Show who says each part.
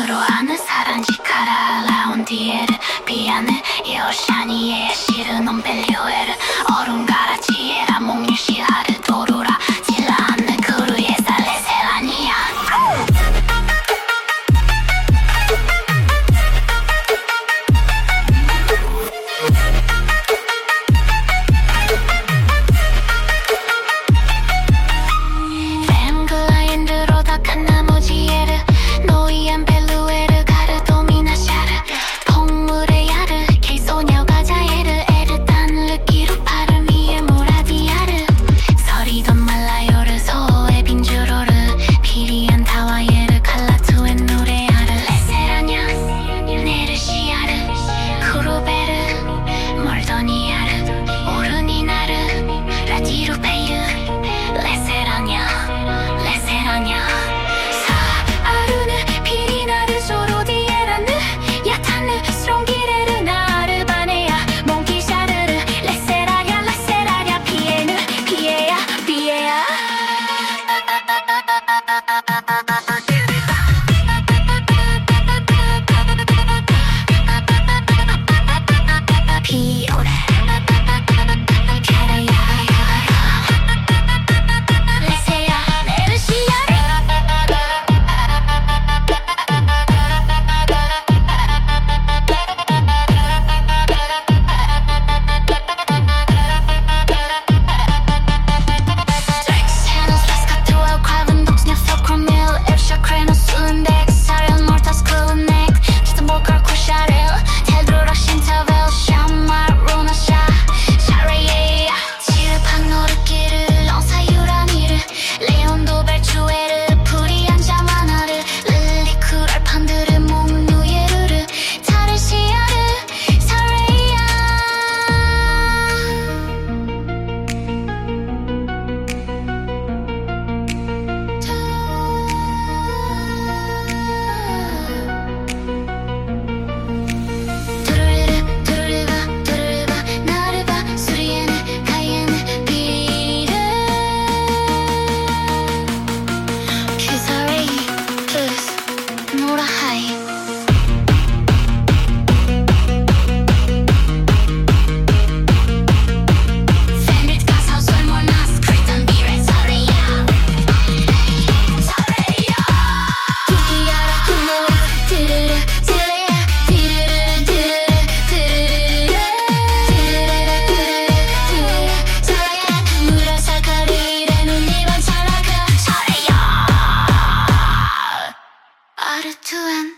Speaker 1: 서로 아는 사랑지카라 라운디에르 비안을 이오샤니에 시르논 벨류에르 얼음 가라지에라 몽유시하르 도루라 질라안는 그루에 살레세라니야 램글라인드로 닥한 나머지에르 노이안 벨루에르 가르 도미나샤르 폭물의 야르 케이소녀 가자에르 에르탄 르기루 파르 위에 모라디아르 서리돈 말라요르 소에 빈주로르 피리안 타와예르 칼라투엔 누레아르 레세라냐 네르시아르 쿠루베르 몰도니아르 오르니나르 라디루페이르 레세라냐 사아르는 피리나르 소로디에라느 야타느 스롱기레르 나르 바네야 몽기샤르르 레세라랴 피에느 피에야 피오레 레세야 네르시아르 Senos pescatuel carbon dox nefocromil Epshakrenos undex Ariel mortas kulunek Tita mokar kusharel Teldrurak shintavel Shamar runasha Shareyeya 지르팍 노르기르 렁사유라니르 레온도 벨추에르 프리안 자마나르 릴리쿠랄 판드르 몽누예르르 타르시아르 사레야 두르르바 나르바 수리에는 가이에는 비르 큐사레이 플러스 노라하이 Fenrit 가서 솔모나스 크리탄 비레 사레야 기기야라 구모라 드르르 드레야 드르르 사레야 무라사카리레는 이번 찰나가 사레야 아르투엔